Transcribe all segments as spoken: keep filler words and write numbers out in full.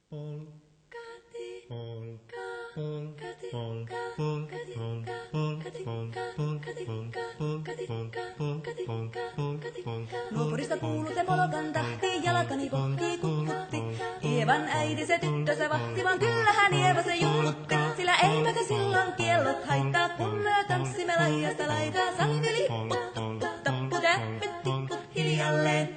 Nuopurista kuului se polokan tahti, jalkani kohti kukkutti. Ievan äiti se tyttönsä vahti, vaan kyllähän Ieva se juhlutti. Sillä eiväkä silloin kiellot haittaa, kun me tanssimme laidasta laitaa. Saliveli put, put, tappu, täppyt, tipput hiljalleen.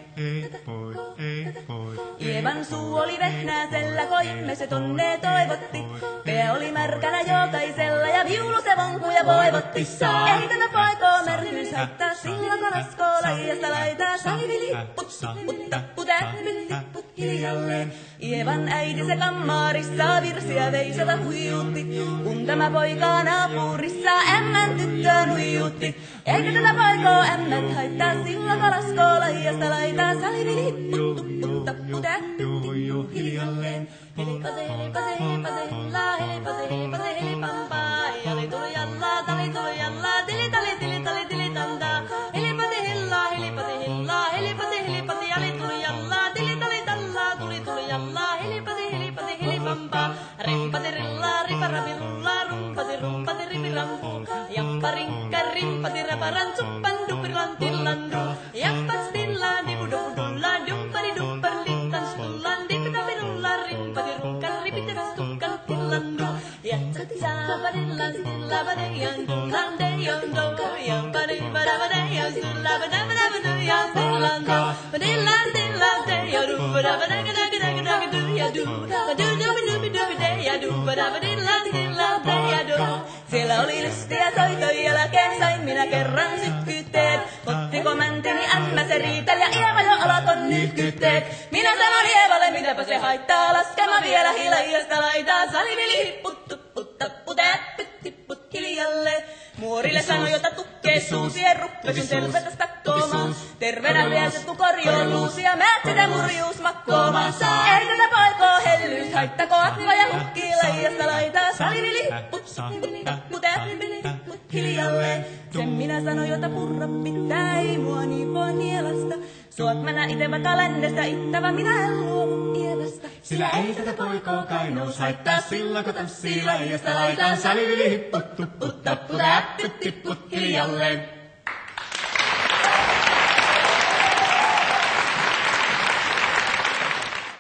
Ievan suu oli vehnäisellä, koimme se tonne toivotti. Pää oli märkänä jokaisella ja viulu se vonkuja voivotti. Ei tätä poikoo märkyys haittaa, sillä kalaskoo laidasta laitaa. Saliveli put, put, tappu, täppyt, tipput hiljalleen. Ievan äiti se kammarissa virsiä veisata huijutti. Kun tämä poika naapurissa ämmän tyttöön huijutti. Eikä tätä poikoo ämmät haittaa, sillä kalaskoo laidasta laitaa. Saliveli put, put, tappu, täppyt, tipput hiljalleen. Helipase, helipase, helipase, hella, helipase, helipase, helipampaa. Jali tuli jallaa, tali tuli jallaa, tili tali, tili tali, tili tantaa. Helipase, hella, helipase, hella, helipase, helipase, jali tuli jallaa, tili tali tallaa, tuli tuli jallaa. Helipase, helipase, helipampaa. Rimpase, rillaa, riparapi, rullaa, rumpase, rumpase, ripirampu. Jappa, rinkka, rimpati, raparan, suppan, dupiran, tillandu. Jappa, stillaan, dipudupudulla, duppari, duppari, littan, stullan, dipitapi, rullaa, rimpati, rukkan, ripiteras, tukkan, tillandu. Jatsat, saabadillan, stillabadiyan, dullan, deyon, do. Jampadi, badabadayan, stillabadabadayan, stillando. Badillan, dillan, deyon, do. Badabadagadagadagadagadu, yadu. Badudubidubidubideya, do. Badabadillan, dillan, deyadu. Siellä oli lystiä soitoi jälkeen, sain minä kerran sykkyytteen. Ottiko mäntini ämmä se riitel ja Ieva jo alaton nyhkytteet. Minä sanon Ievalle, mitäpä se haittaa, laskema vielä hilajasta laitaa. Salivili hipput, tupput, tappu, täppyt, tipput hiljalle. Muorille sanoi, jota tukkee suusien ruppesun tervetä stakkoomaan. Terveenä lieset kun korjoon luusia, määt sitä murjuus makkoomaan. Ei tätä poikoo hellyys haittako, atva ja hukkii laijasta laitaa. Salivili hipput, tupput, tappu, täppyt, tipput hiljalle. Sen minä sanoin, jota purra pitää, ei mua niin voi nielasta. Suot mä nää ite vaikka lännestä ittävä, minä en luovu Ievasta. Sillä ei tätä poikoo kainous haittaa, silloin kun tanssii laijasta laitaan. Salivili hipput, tupput, tappu, täppyt, tipput hiljalleen.